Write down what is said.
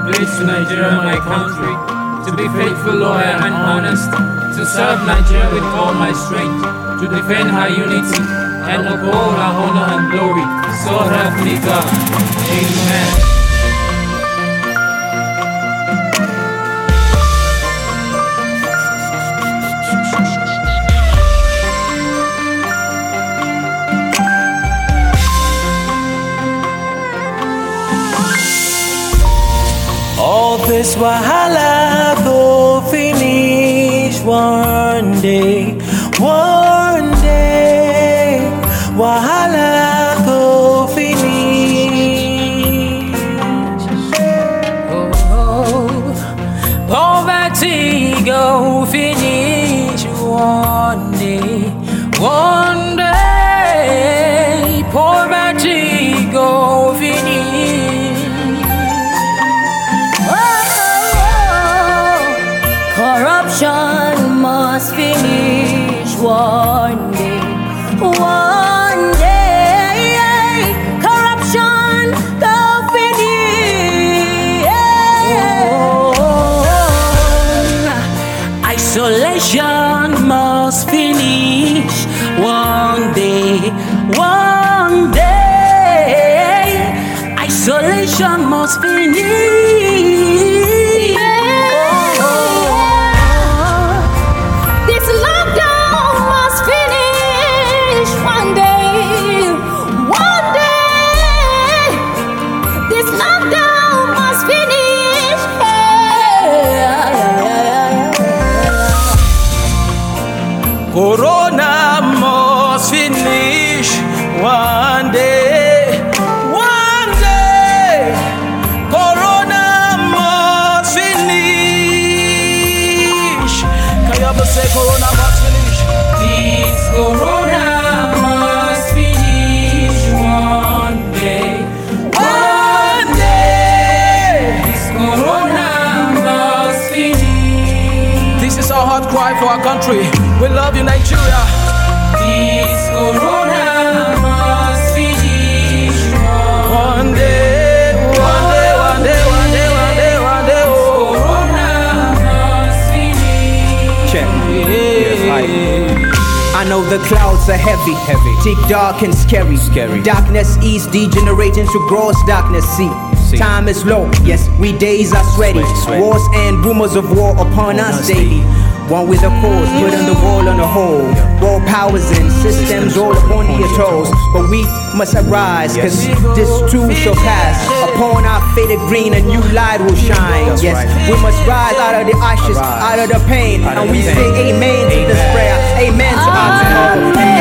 pledge to Nigeria, my country, to be faithful, loyal, and honest, to serve Nigeria with all my strength, to defend her unity, and uphold her honor and glory. So help me God. Amen. All this wahala go finish one day, one day. Wahala go finish. Oh, poverty go finish one day, one day. Poverty go finish. Corruption must finish one day, one day. Corruption go finish. Isolation must finish one day, one day. Isolation must finish. Corona must finish one day, one day. Corona must finish. Can you ever say Corona must finish? This Corona must finish one day, one day. This Corona must finish. This is our heart cry for our country. We love you, Nigeria. This Corona must finish one day, one day, one day, one day, one day, one day. Oh. Corona must finish. Check. I know the clouds are heavy, thick, dark, and scary. Darkness is degenerating to gross darkness. See. Time is low, yes, we days are sweaty. Wars and rumors of war upon us daily. One with a cause, put on the wall on a whole. World powers and systems all upon your toes. But we must arise, cause this too shall pass. Upon our faded green, a new light will shine. Yes, we must rise out of the ashes, out of the pain. And we say amen to this prayer, amen to our tomorrow.